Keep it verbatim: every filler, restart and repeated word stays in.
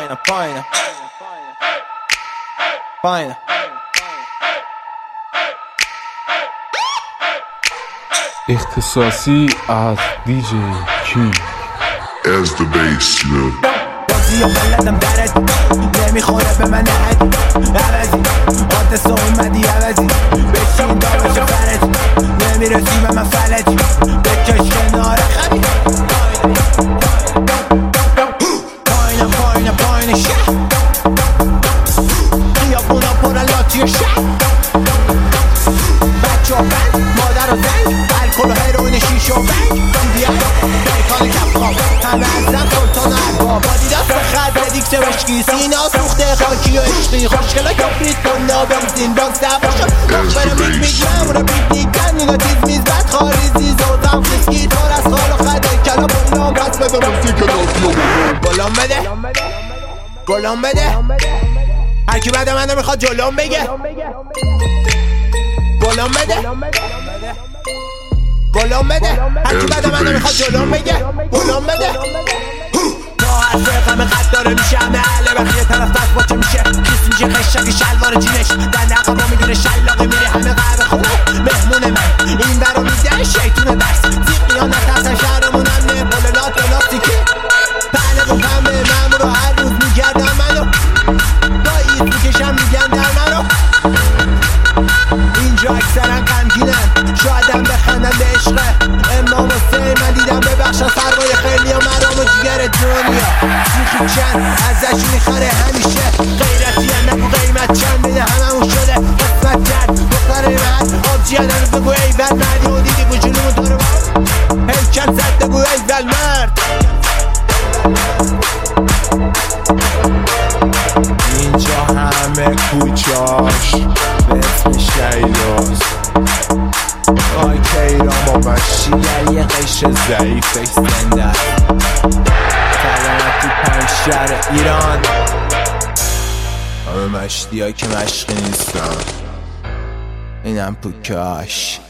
پایین پایین پایین اختصاصی از دی جی کینگ. As the bass, you know. بازی و بلدم درد نمیخوره به من نهد عوضی آدرس اومدی عوضی بشین دارش فرج نمیرسی به من فلج بکش کنار خمی پایین پایین پایین شهر خیابونا پرن لاتی و شهر بچه و بند مادر و زنگ الکل و هیروین شیشه و بنگ دیدیم بیکان کف خواب همه ازم سلطان ارباب با دیدم فخد ردیکس وشکی سینا سوخته خاکی و عشقی خوشگلا کفریت کن بنزین باکس نباشم مخبر میگ میگ نمونه بیگ نیگ گن نینا تیز میز بد خاریزی زودم خیسکی تار از خال و خده کلا بلام پس بده موسیق ناسی و بلام بده گلام بده هرکی بعد منو میخواد جلوم بگه بلام بده بلام بده هرکی بعد منو میخواد جلوم بگه بلام بده ما حرف غم قد داره میشه همه اهل بخیه طرف دست باچه میشه کیس میشه خشک شلوار جینش در نقبا میدونه شلاقی میره همه قهوه خونه مهمون من این برا میده شیطون درس زیقی ها نترسن شهرمون امنه بلنات و لاستیکی پهنه و پنبه ممرو هر روز میگردم منو با ایز میکشم میگن در منو اینجا اکثرا غمگینن شایدم بخندن به عشقه امام حسین من دیدم ببخشن سرمایه خیلی و مرام و جگر دنیا میخی چند ازش میخره همیشه غیرتی هم نگو قیمت چند بده هممون شده قسمت کرد دختر مرد آبجی هم نمیز بگو ای بل مردی و دیدی بجونمون داره با هیکل زد بگو ای بل مرد اینجا همه کوچاش به اسم شیلاز آی کیرام و مشیل یه قش ضعیفش زنده سلامتی پنج شهر ایران همه مشتی های که مشقی نیستن اینم پوکاش